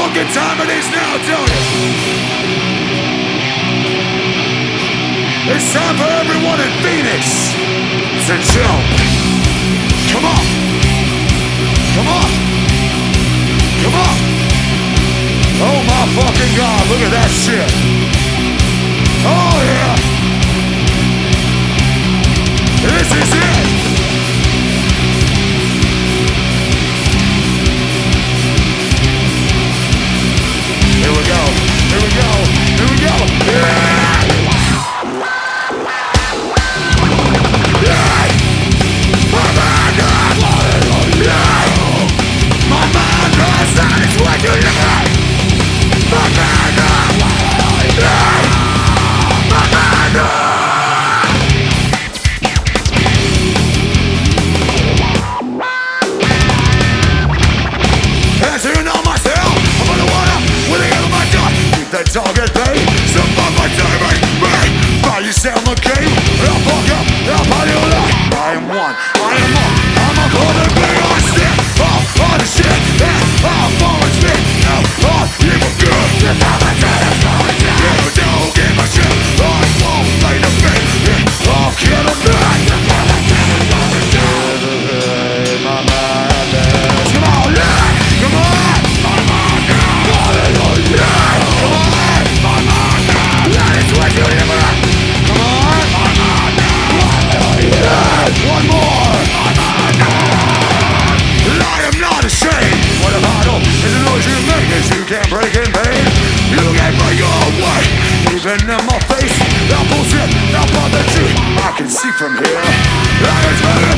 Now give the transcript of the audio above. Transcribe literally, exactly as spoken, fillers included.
fucking time it is now, don't you? It's time for everyone in Phoenix to jump. Come on. Come on. Come on. Oh my fucking God, look at that shit. Oh yeah. This is it. Here we go. Here we go. Here we go. Yeah. Yeah. My mind knows. Yeah. My mind knows that it's what you need. My mind knows. Yeah. My mind knows. As you know myself, I'm on the water with the end of my job. Keep that target paid. Some of my timing, right? Buy yourself a game. I'll fuck up, I'll buy you life. I am one, I am all. I'm a golden big on stick. Oh, all the shit, yeah, all forward spit. Now, all evil good. Just how I try to slow it down. You don't give a shit. I won't play the beat. Yeah, I'll kill a man. Just how I try to slow it down. My madness. Come on, yeah. Come on! My mind now! Yeah! Come on! My mind now! That is what you live on! Come on! My mind now! Yeah! One more! My mind now! I am not ashamed! What a battle is the noise you make as you can't break in pain. You can't break your way! Even in my face, that bullshit, that bother you. I can see from here. I can smell it.